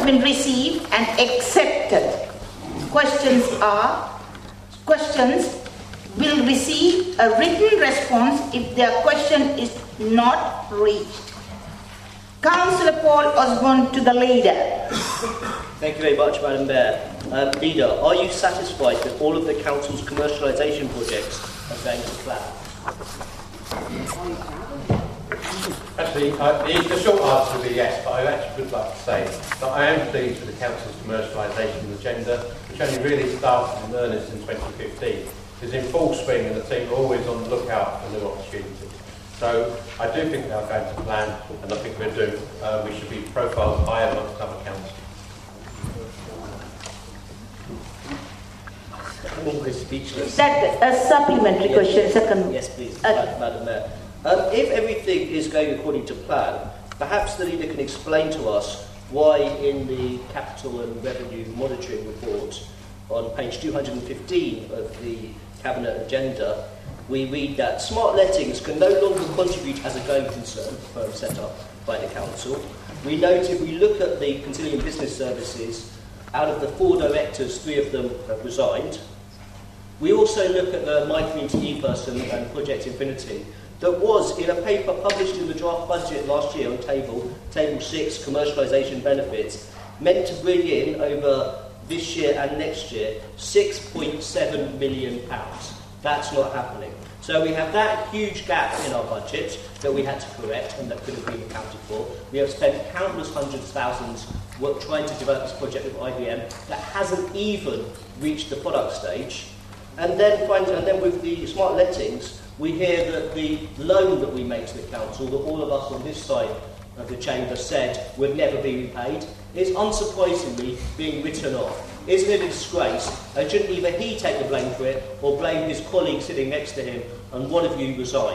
has been received and accepted. Questions will receive a written response if their question is not reached. Councillor Paul Osborne to the Leader. Thank you very much, Madam Mayor. Leader, are you satisfied that all of the Council's commercialisation projects are going to plan? Actually, the short answer would be yes, but I actually would like to say that I am pleased with the Council's commercialisation agenda, which only really started in earnest in 2015. It's in full swing and the team are always on the lookout for new opportunities. So I do think they are going to plan, and I think we should be profiled higher amongst other councils. I'm always speechless. Is that a supplementary question? Second. Yes, please, Madam Mayor. If everything is going according to plan, perhaps the Leader can explain to us why in the Capital and Revenue Monitoring Report on page 215 of the Cabinet agenda, we read that smart lettings can no longer contribute as a going concern, firm set up by the Council. We note if we look at the Continuing Business Services, out of the 4 directors, 3 of them have resigned. We also look at the My Community ePerson and Project Infinity, that was in a paper published in the draft budget last year on table 6, commercialisation benefits, meant to bring in over this year and next year £6.7 million. That's not happening. So we have that huge gap in our budget that we had to correct and that could have been accounted for. We have spent countless hundreds of thousands trying to develop this project with IBM that hasn't even reached the product stage. And then with the smart lettings, we hear that the loan that we make to the council, that all of us on this side of the chamber said would never be repaid, is unsurprisingly being written off. Isn't it a disgrace? And shouldn't either he take the blame for it or blame his colleague sitting next to him, and one of you resign?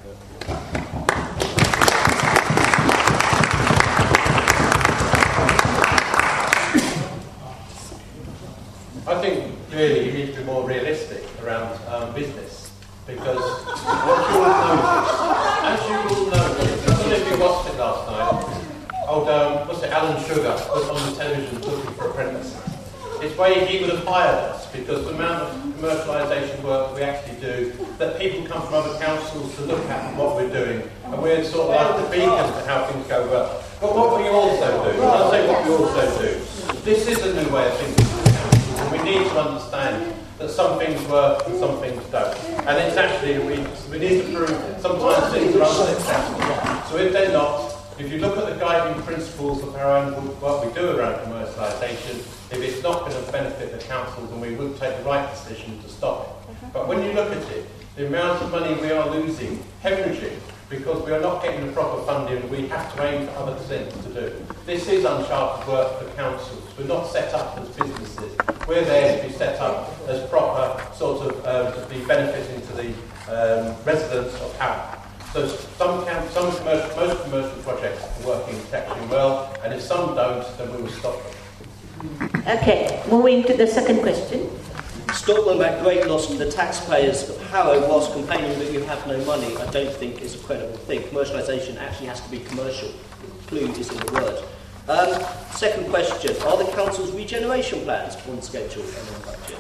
I think really you need to be more realistic around business. Because what you will notice, as you will notice, I don't know if you watched it last night, Alan Sugar was on the television looking for apprentices. It's where he would have hired us, because the amount of commercialisation work we actually do, that people come from other councils to look at what we're doing, and we're sort of like the beacon for how things go well. But what we also do, and I'll say what we also do, this is a new way of thinking for the council, and we need to understand that some things work and some things don't. And it's actually, we need to prove that sometimes things are unsuccessful. So if they're not, if you look at the guiding principles of our own what we do around commercialisation, if it's not going to benefit the council, then we would take the right decision to stop it. But when you look at it, the amount of money we are losing, hemorrhaging, because we are not getting the proper funding, we have to aim for other things to do. This is uncharted work for councils. We're not set up as businesses. We're there to be set up as proper, sort of, to be benefiting to the residents of Harrow. So most commercial projects are working exceptionally well, and if some don't, then we will stop them. Okay, moving to the second question. Stop them at great loss to the taxpayers of Harrow whilst complaining that you have no money, I don't think is a credible thing. Commercialisation actually has to be commercial. The clue is in the word. Second question, are the council's regeneration plans on schedule and on budget?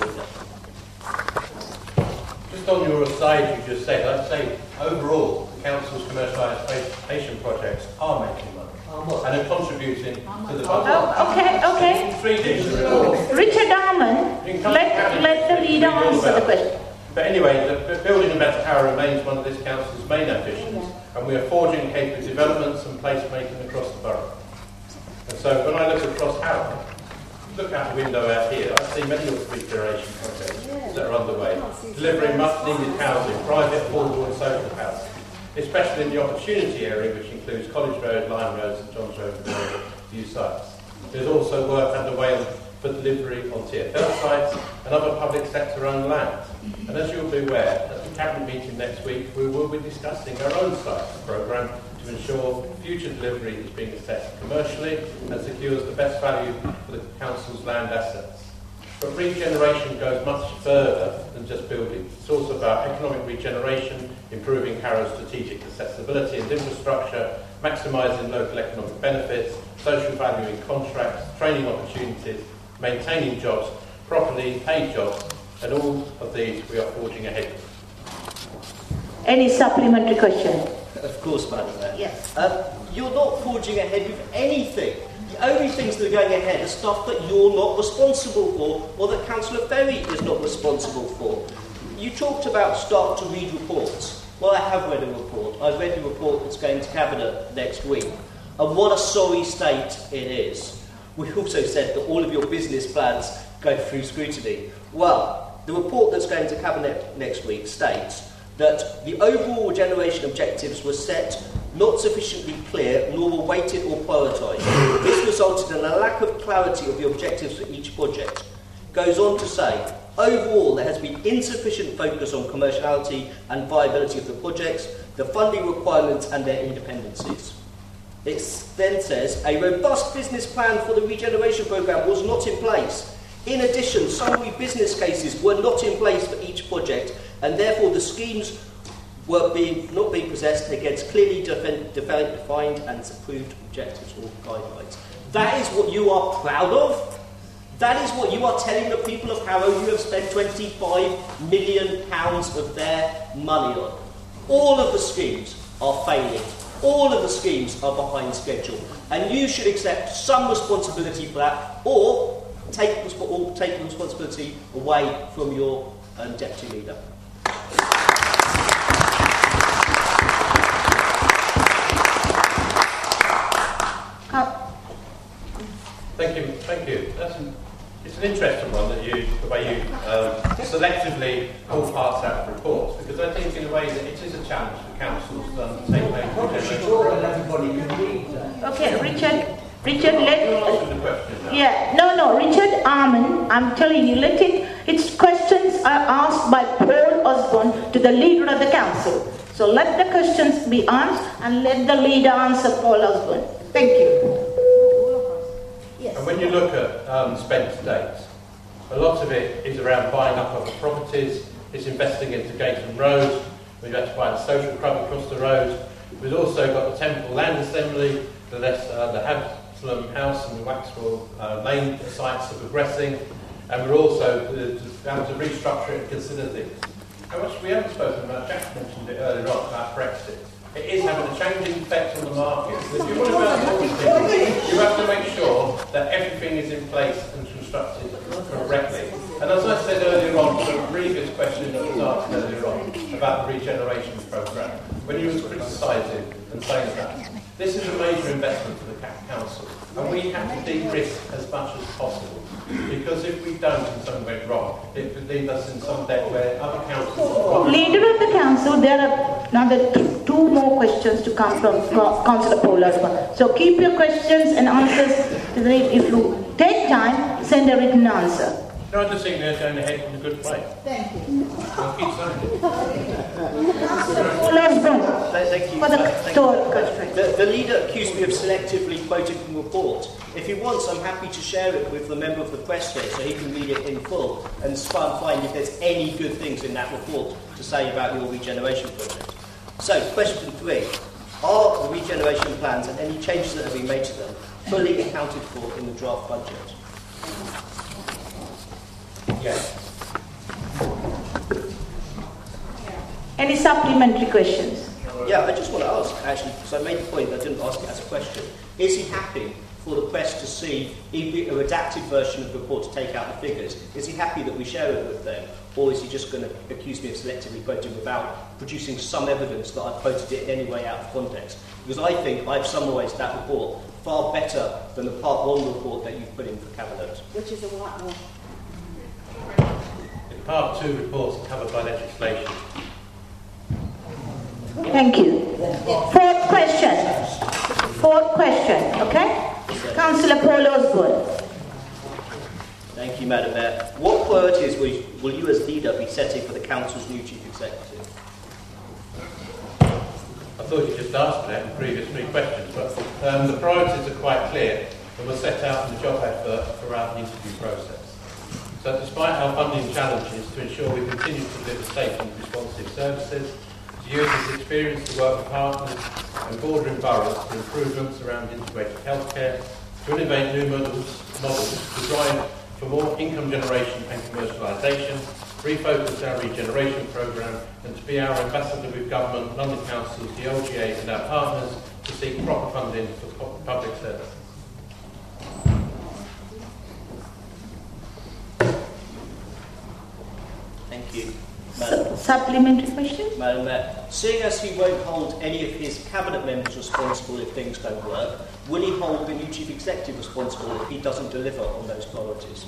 Just on your aside, you just said, I'd say overall, the council's commercialisation projects are making money and are contributing to the budget. Oh, okay. Richard Arman, let the Leader answer the question. But anyway, the building a better Harrow remains one of this council's main ambitions, and we are forging capable developments and placemaking across the borough. And so when I look across Harrow, look out the window out here, I see many of the regeneration projects that are underway, delivering much needed housing, private, affordable and social housing, especially in the opportunity area, which includes College Road, Lime Road, St John's Road and various new sites. There's also work underway for delivery on TfL sites and other public sector owned land. And as you'll be aware, at the Cabinet meeting next week, we will be discussing our own sites programme to ensure future delivery is being assessed commercially and secures the best value for the council's land assets. But regeneration goes much further than just building. It's also about economic regeneration, improving Harrow's strategic accessibility and infrastructure, maximising local economic benefits social value in contracts, training opportunities, maintaining jobs, properly paid jobs, and all of these we are forging ahead with. Any supplementary question? Of course, Madam Mayor. Yes. You're not forging ahead with anything. The only things that are going ahead are stuff that you're not responsible for, or that Councillor Berry is not responsible for. You talked about start to read reports. Well, I have read a report. I've read the report that's going to Cabinet next week. And what a sorry state it is. We also said that all of your business plans go through scrutiny. Well, the report that's going to Cabinet next week states that the overall regeneration objectives were set not sufficiently clear, nor were weighted or prioritised. This resulted in a lack of clarity of the objectives for each project. Goes on to say, overall there has been insufficient focus on commerciality and viability of the projects, the funding requirements and their independencies. It then says, a robust business plan for the regeneration programme was not in place. In addition, summary business cases were not in place for each project, and therefore the schemes were not being possessed against clearly defined and approved objectives or guidelines. That is what you are proud of? That is what you are telling the people of Harrow you have spent £25 million of their money on? All of the schemes are failing. All of the schemes are behind schedule. And you should accept some responsibility for that, or take the responsibility away from your deputy leader. Thank you. It's an interesting one that the way you selectively pull parts out of reports, because I think in a way that it is a challenge for councils to take everybody can read that. Okay, Richard, Richard Arman, I'm telling you, its questions are asked by Paul Osborne to the leader of the council. So let the questions be asked and let the leader answer Paul Osborne. Thank you. And when you look at spent to date, a lot of it is around buying up other properties, it's investing into Gayton Road, we've had to buy the social club across the road, we've also got the Temple Land Assembly, the Haslam House and the Waxwell Lane sites are progressing, and we're also having to restructure it and consider things. How much we haven't spoken about, Jack mentioned it earlier on about Brexit. It is having a changing effect on the market. So if you want to build everything, you have to make sure that everything is in place and constructed correctly. And as I said earlier on, to a previous question that was asked earlier on about the regeneration programme, when you were criticising and saying that, this is a major investment for the council, and we have to de-risk as much as possible. Because if we don't and something went wrong, it could leave us in some debt where other councils... Leader of the council, there are another two more questions to come from Councillor Paul Osborne. So keep your questions and answers. If you take time, send a written answer. No, I just think they're going ahead in a good way. Thank you. I'll keep saying it. Paul Osborne, Thank you. for The leader accused me of selectively quoting from the report. If he wants, I'm happy to share it with the member of the press here so he can read it in full and find if there's any good things in that report to say about your regeneration project. So, question 3. Are the regeneration plans and any changes that have been made to them fully accounted for in the draft budget? Yes. Any supplementary questions? Yeah, I just want to ask, actually, because I made the point, I didn't ask it as a question. Is he happy for the press to see a redacted version of the report to take out the figures? Is he happy that we share it with them? Or is he just going to accuse me of selectively quoting without producing some evidence that I've quoted it in any way out of context? Because I think I've summarised that report far better than the Part 1 report that you've put in for Cabinet. Which is a what one? The Part 2 reports are covered by legislation. Thank you. Fourth question, okay? Councillor Paul Osborne. Thank you, Madam Mayor. What priorities will you as leader be setting for the Council's new Chief Executive? I thought you just asked that in the previous 3 questions, but the priorities are quite clear and were set out in the job advert throughout the interview process. So despite our funding challenges, to ensure we continue to deliver safe and responsive services, to use his experience to work with partners and bordering boroughs for improvements around integrated healthcare, to innovate new models to drive for more income generation and commercialisation, refocus our regeneration programme, and to be our ambassador with government, London councils, the LGA and our partners to seek proper funding for public services. Thank you. Madam. Supplementary question? Madam Mayor, seeing as he won't hold any of his cabinet members responsible if things don't work, will he hold the new chief executive responsible if he doesn't deliver on those priorities?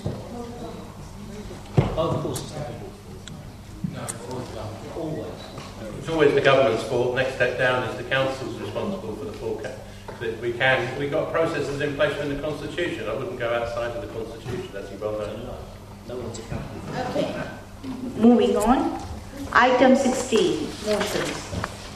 Oh, of course it's not. No, Always. It's always the government's fault. Next step down is the council's responsible for the forecast. We've got processes in place in the Constitution. I wouldn't go outside of the Constitution, as you well know. No one's accountable. Okay. Moving on. Item 16, motions.